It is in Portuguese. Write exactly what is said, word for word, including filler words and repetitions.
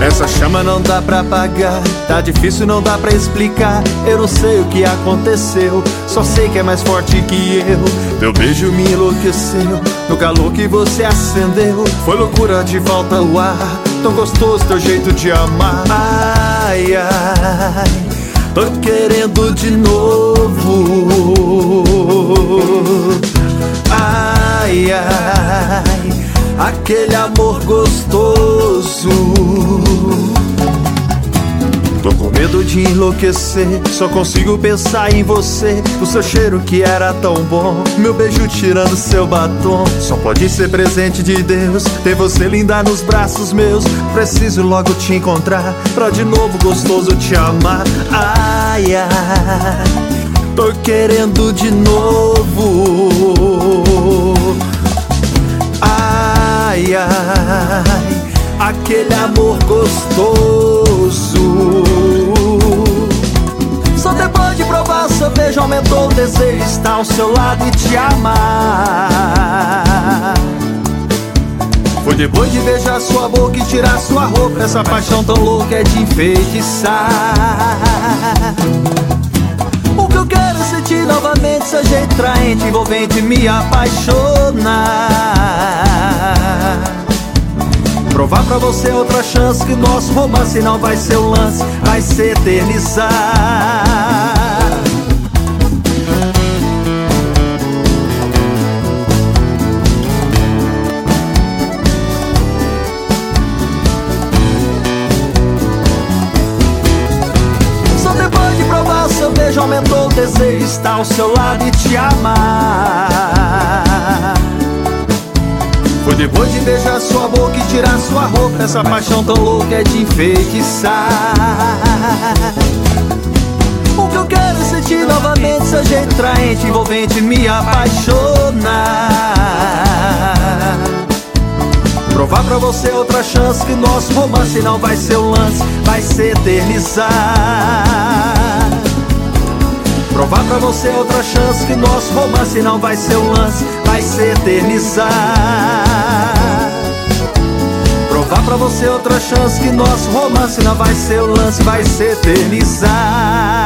Essa chama não dá pra apagar, tá difícil, não dá pra explicar. Eu não sei o que aconteceu, só sei que é mais forte que eu. Teu beijo me enlouqueceu, no calor que você acendeu. Foi loucura, de falta o ar, tão gostoso teu jeito de amar. Ai, ai, tô querendo de novo. Ai, ai, aquele amor gostoso. Tô com medo de enlouquecer, só consigo pensar em você. O seu cheiro que era tão bom, meu beijo tirando seu batom. Só pode ser presente de Deus, ter você linda nos braços meus. Preciso logo te encontrar, pra de novo gostoso te amar. Ai, ai, tô querendo de novo. Ai, ai, aquele amor gostoso. Só depois de provar seu beijo aumentou o desejo de estar ao seu lado e te amar. Foi depois de beijar sua boca e tirar sua roupa. Essa paixão tão louca é de enfeitiçar. O que eu quero é sentir novamente seu jeito traente, envolvente, me apaixonar. Provar pra você outra chance que nosso romance não vai ser um lance, vai se eternizar. Só depois de provar seu beijo aumentou o desejo de estar ao seu lado e te amar. Foi depois de beijar sua boca e tirar sua roupa. Essa paixão tão louca é de enfeitiçar. O que eu quero é sentir novamente seu jeito traente, envolvente, me apaixonar. Provar pra você outra chance que nosso romance não vai ser um lance, vai se eternizar. Provar pra você outra chance que nosso romance não vai ser um lance, vai se eternizar. Provar pra você outra chance que nosso romance não vai ser um lance, vai se eternizar.